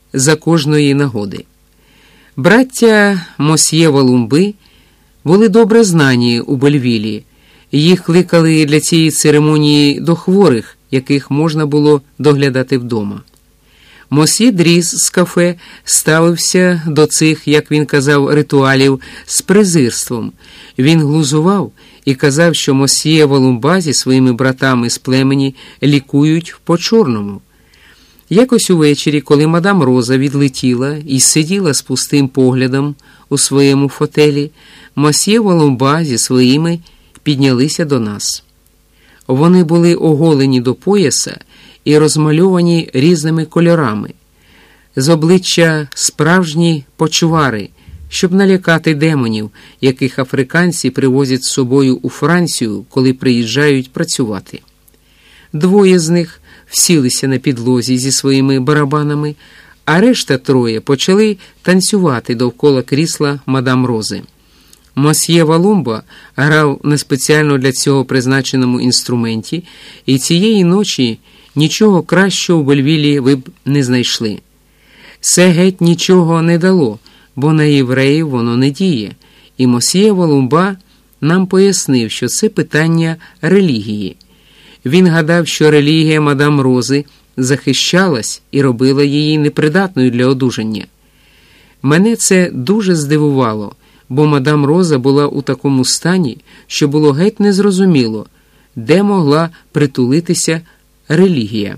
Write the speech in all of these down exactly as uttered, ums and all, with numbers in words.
за кожної нагоди. Браття Мосьє Валумби були добре знані у Бельвілі. Їх кликали для цієї церемонії до хворих, яких можна було доглядати вдома. Мосьє Дріз з кафе ставився до цих, як він казав, ритуалів з презирством. Він глузував і казав, що Мосьє Валумба зі своїми братами з племені лікують по-чорному. Якось увечері, коли мадам Роза відлетіла і сиділа з пустим поглядом у своєму фотелі, Мосьє Валумба зі своїми піднялися до нас. Вони були оголені до пояса і розмальовані різними кольорами. З обличчя справжні почвари, щоб налякати демонів, яких африканці привозять з собою у Францію, коли приїжджають працювати. Двоє з них всілися на підлозі зі своїми барабанами, а решта троє почали танцювати довкола крісла мадам Рози. Мосьє Валумба грав на спеціально для цього призначеному інструменті, і цієї ночі нічого кращого у Бельвілі ви б не знайшли. Це геть нічого не дало, бо на євреїв воно не діє, і Мосьє Валумба нам пояснив, що це питання релігії. Він гадав, що релігія мадам Рози захищалась і робила її непридатною для одужання. Мене це дуже здивувало, бо мадам Роза була у такому стані, що було геть незрозуміло, де могла притулитися релігія.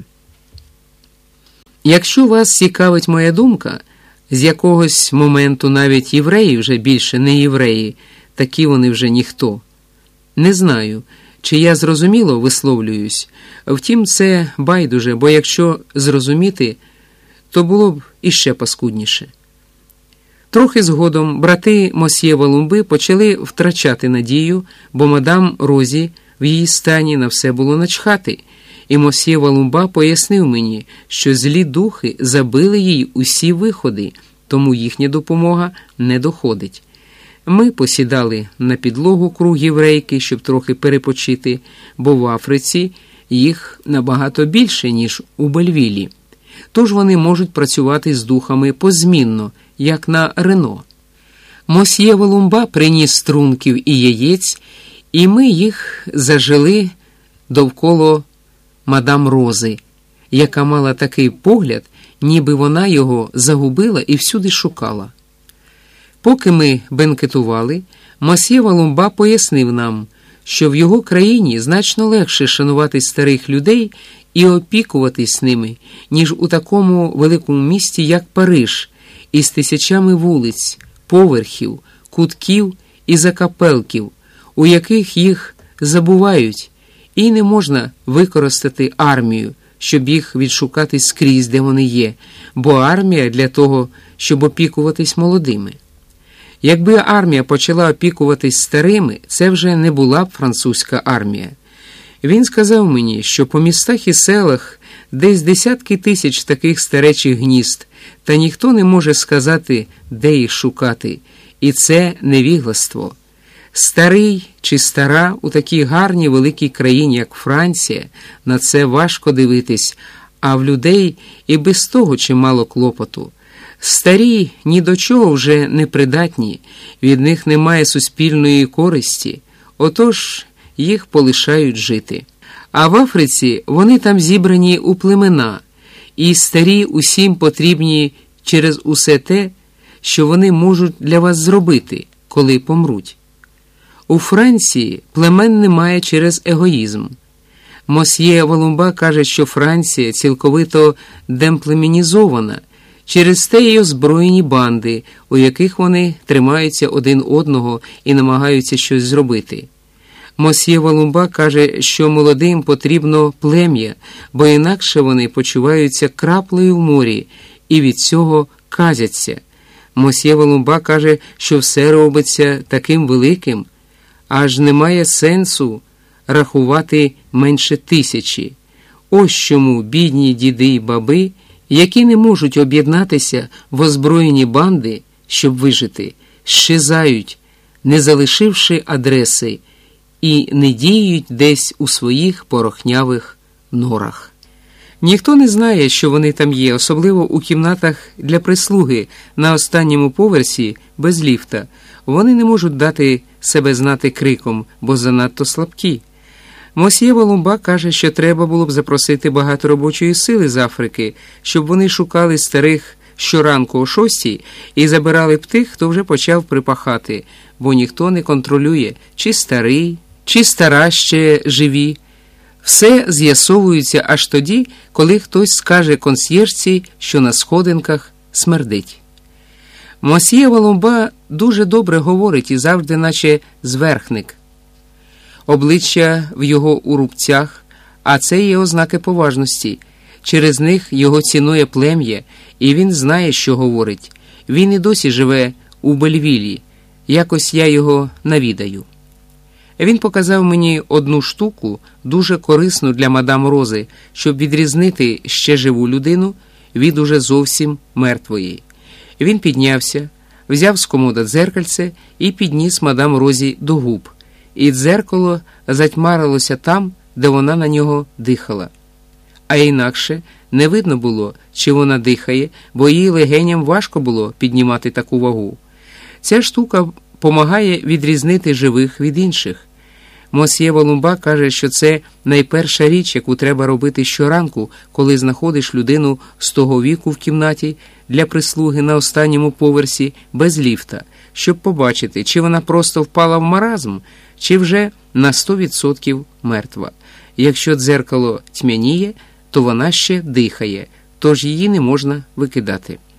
Якщо вас цікавить моя думка, з якогось моменту навіть євреї вже більше не євреї, такі вони вже ніхто. Не знаю, чи я зрозуміло висловлююсь, втім це байдуже, бо якщо зрозуміти, то було б іще паскудніше. Трохи згодом брати Мосьє Валумби почали втрачати надію, бо мадам Розі в її стані на все було начхати, і Мосьє Валумба пояснив мені, що злі духи забили їй усі виходи, тому їхня допомога не доходить. Ми посідали на підлогу круг єврейки, щоб трохи перепочити, бо в Африці їх набагато більше, ніж у Бельвілі. Тож вони можуть працювати з духами позмінно, як на Рено. Мосьє Валумба приніс струнків і яєць, і ми їх зажили довкола мадам Рози, яка мала такий погляд, ніби вона його загубила і всюди шукала. Поки ми бенкетували, Мосьє Валумба пояснив нам, що в його країні значно легше шанувати старих людей і опікуватись ними, ніж у такому великому місті, як Париж, із тисячами вулиць, поверхів, кутків і закапелків, у яких їх забувають, і не можна використати армію, щоб їх відшукати скрізь, де вони є, бо армія для того, щоб опікуватись молодими. Якби армія почала опікуватись старими, це вже не була б французька армія. Він сказав мені, що по містах і селах десь десятки тисяч таких старечих гнізд, та ніхто не може сказати, де їх шукати, і це невігластво. Старий чи стара у такій гарній великій країні, як Франція, на це важко дивитись, а в людей і без того чимало клопоту. Старі ні до чого вже не придатні, від них немає суспільної користі, отож їх полишають жити. А в Африці вони там зібрані у племена, і старі усім потрібні через усе те, що вони можуть для вас зробити, коли помруть. У Франції племен немає через егоїзм. Мосьє Валумба каже, що Франція цілковито демплемінізована, через те й озброєні банди, у яких вони тримаються один одного і намагаються щось зробити. Мосьє Валумба каже, що молодим потрібно плем'я, бо інакше вони почуваються краплею в морі і від цього казяться. Мосьє Валумба каже, що все робиться таким великим, аж немає сенсу рахувати менше тисячі. Ось чому бідні діди й баби, які не можуть об'єднатися в озброєні банди, щоб вижити, щезають, не залишивши адреси, і не діють десь у своїх порохнявих норах. Ніхто не знає, що вони там є, особливо у кімнатах для прислуги на останньому поверсі без ліфта. Вони не можуть дати себе знати криком, бо занадто слабкі. Мосьє Волумба каже, що треба було б запросити багато робочої сили з Африки, щоб вони шукали старих щоранку о шостій і забирали б тих, хто вже почав припахати, бо ніхто не контролює, чи старий, чи стара ще живі. Все з'ясовується аж тоді, коли хтось скаже консьєржці, що на сходинках смердить. Мосьє Волумба дуже добре говорить і завжди наче зверхник. Обличчя в його у рубцях, а це є ознаки поважності. Через них його цінує плем'я, і він знає, що говорить. Він і досі живе у Бельвілі. Якось я його навідаю. Він показав мені одну штуку, дуже корисну для мадам Рози, щоб відрізнити ще живу людину від уже зовсім мертвої. Він піднявся, взяв з комода дзеркальце і підніс мадам Розі до губ. І дзеркало затьмарилося там, де вона на нього дихала. А інакше не видно було, чи вона дихає, бо її легеням важко було піднімати таку вагу. Ця штука помагає відрізнити живих від інших. Мосьє Волумба каже, що це найперша річ, яку треба робити щоранку, коли знаходиш людину з того віку в кімнаті для прислуги на останньому поверсі без ліфта, щоб побачити, чи вона просто впала в маразм, чи вже на сто відсотків мертва. Якщо дзеркало тьмяніє, то вона ще дихає, тож її не можна викидати.